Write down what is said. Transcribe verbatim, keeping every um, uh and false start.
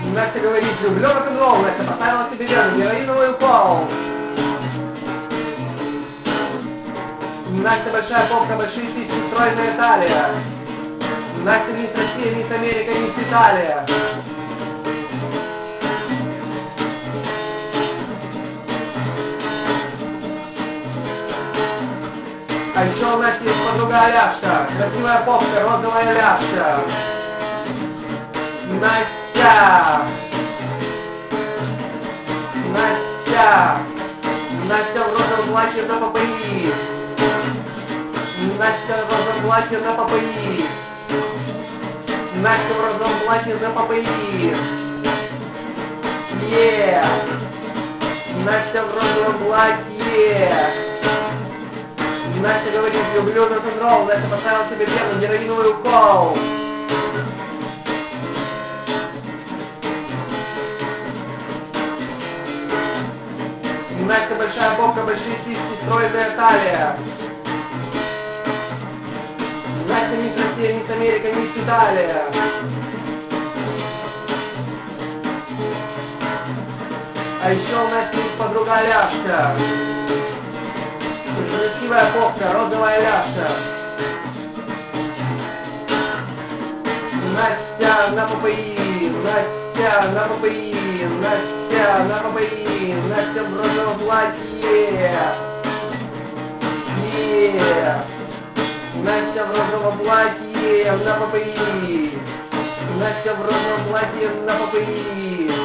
Настя говорит, люблю рок-н-ролл, Настя поставила себе вену, героиновый укол. Настя большая попка, большие сиськи, стройная талия. Настя мисс Россия, мисс Америка, мисс Италия. А еще у Насти есть подруга Аляшка, красивая попка, розовая ляшка. Настя! Настя! Настя в розовом платье на ППИ. Настя в розовом платье на ППИ. Настя в розовом платье на ППИ. Е! Настя в розовом платье. Настя говорит, люблю рок-н-ролл. Настя поставила себе вену, героиновый укол. Настя большая попка, большие сиськи, стройная талия. Настя мисс Россия, мисс Америка, мисс Италия. А еще у нас есть подруга Аляшка. Красивая попка, розовая ляшка. Настя на ППИ, Настя на ППИ, Настя на ППИ, Настя в розовом платье. Е. Настя в розовом платье на ППИ. Настя в розовом платье на ППИ.